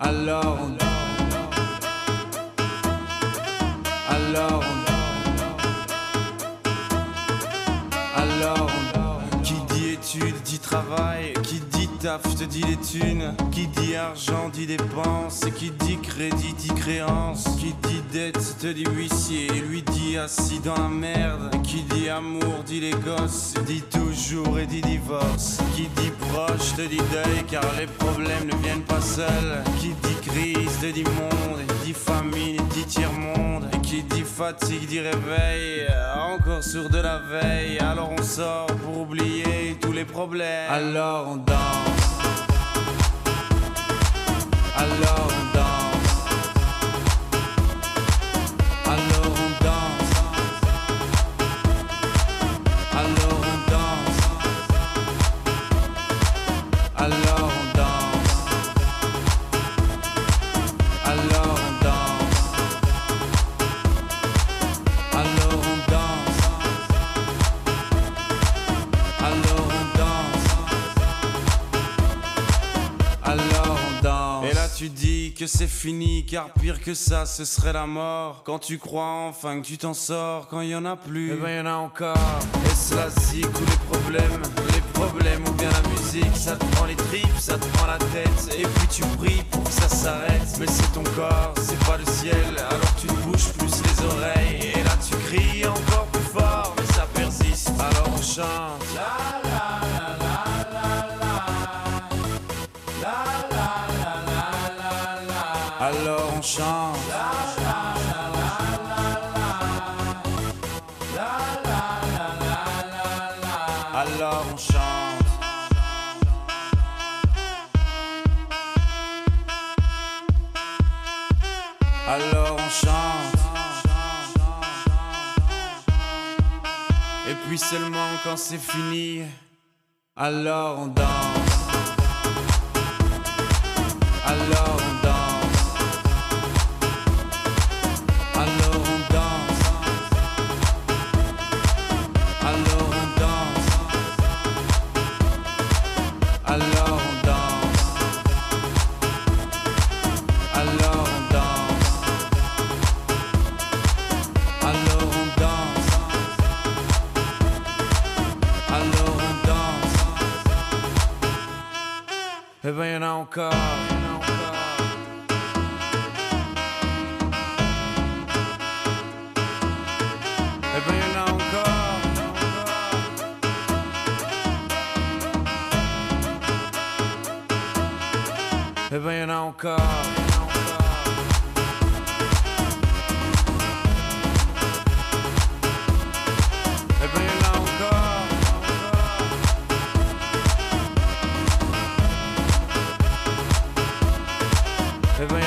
Alors on Alors qui dit études dit travail, qui dit taf te dit les thunes, qui dit argent dit dépenses, et qui dit crédit dit créance, qui dit dette te dit huissier, lui dit assis dans la merde, qui dit amour dit les gosses, dit toujours et dit divorce, qui dit proche te dit deuil car les problèmes ne viennent pas seuls, qui dit crise te dit monde, dit famine dit tiers-monde, et qui dit fatigue dit réveil, encore sourd de la veille, alors on sort pour oublier tous les problèmes. Alors on danse. Alors on danse. Alors on danse. Alors on danse. Alors on danse. Alors on danse. Alors on danse. Alors on danse. Alors on danse. Et là tu dis que c'est fini, car pire que ça ce serait la mort. Quand tu crois enfin que tu t'en sors, quand il y en a plus, eh ben y en a encore. Et cela zik ou les problèmes ou bien la musique, ça te prend les tripes, ça te prend la tête, et puis tu pries pour que ça s'arrête. Mais c'est ton corps, c'est pas le ciel, alors tu te bouges plus les oreilles, et là tu cries encore plus fort, mais ça persiste, alors on chante. Alors on chante. Alors on chante. Alors on chante. Et puis seulement quand c'est fini, alors on danse. Alors on danse. Alors on danse. Alors on danse. Alors on danse. Alors on danse. Alors on danse. Alors on danse. Eh ben y'en a encore. Eh ben y'en a encore. Eh ben y'en a encore. Eh ben y'en a encore. Eh ben